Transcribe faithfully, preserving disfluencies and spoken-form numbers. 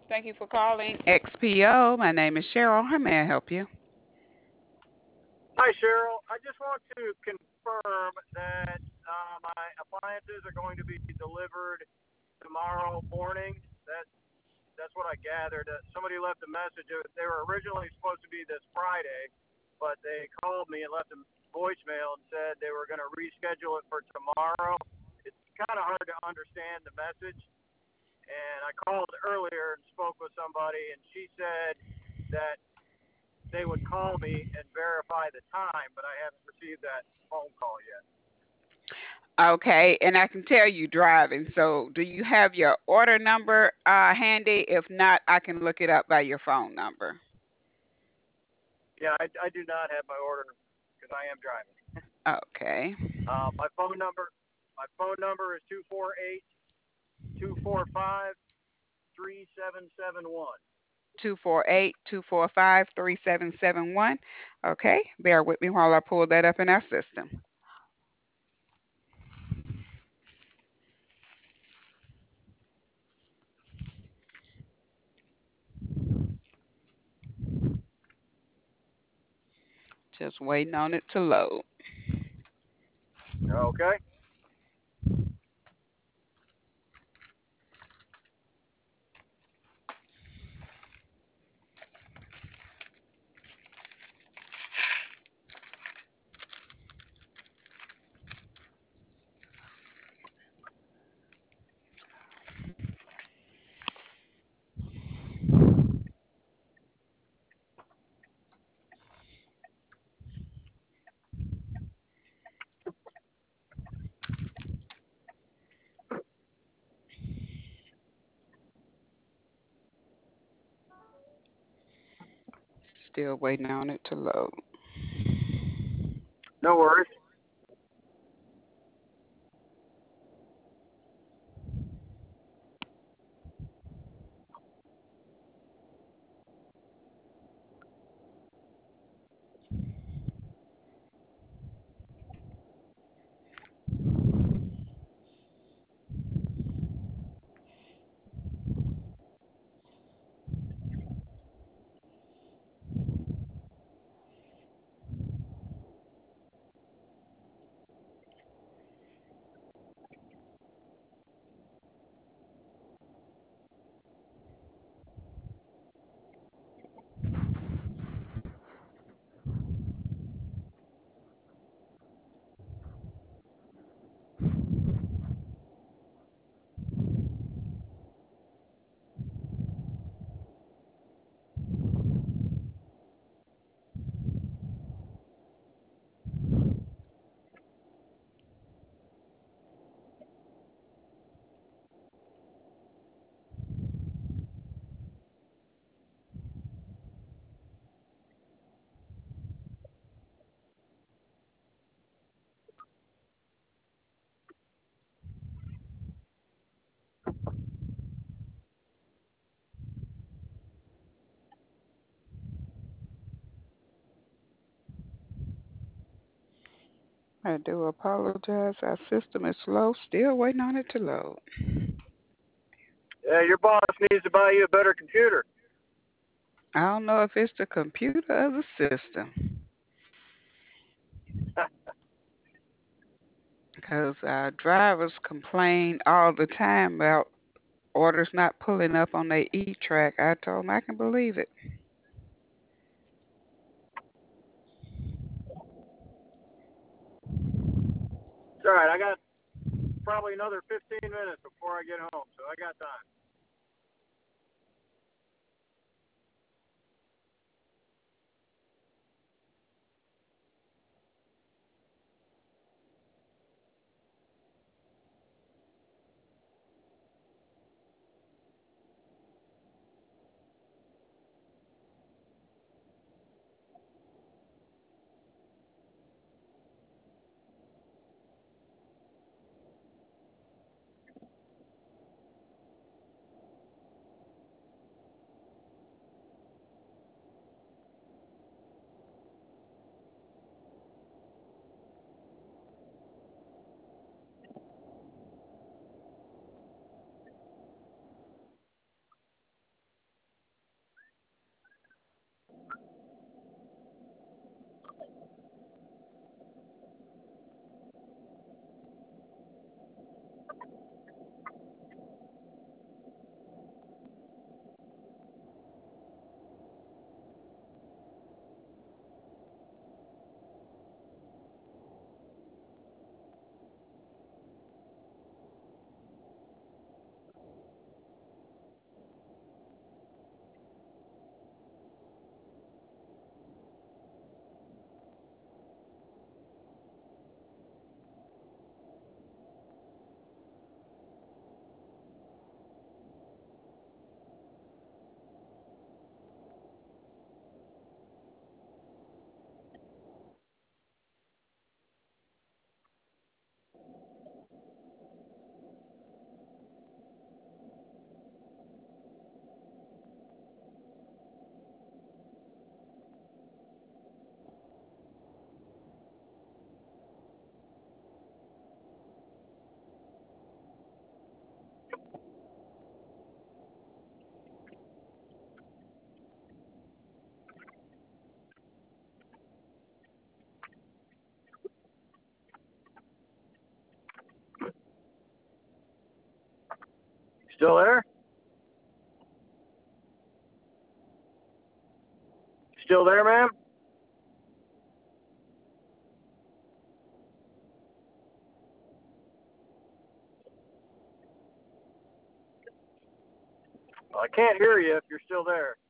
Thank you for calling X P O. My name is Cheryl. How may I help you? Hi, Cheryl. I just want to confirm that uh, my appliances are going to be delivered tomorrow morning. That that's what I gathered. Uh, somebody left a message. They were originally supposed to be this Friday, but they called me and left a voicemail and said they were going to reschedule it for tomorrow. It's kind of hard to understand the message. And I called earlier and spoke with somebody, and she said that they would call me and verify the time, but I haven't received that phone call yet. Okay, and I can tell you driving. So, do you have your order number uh, handy? If not, I can look it up by your phone number. Yeah, I, I do not have my order because I am driving. Okay. Uh, my phone number, my phone number is two four eight two four five three seven seven one. two four eight, two four five, three seven seven one. Okay, bear with me while I pull that up in our system. Just waiting on it to load. Okay. Still waiting on it to load. No worries. I do apologize. Our system is slow. Still waiting on it to load. Yeah, your boss needs to buy you a better computer. I don't know if it's the computer or the system because our drivers complain all the time about orders not pulling up on their E track. I told them I can believe it. It's all right. I got probably another fifteen minutes before I get home, so I got time. Still there? Still there, ma'am? Well, I can't hear you if you're still there.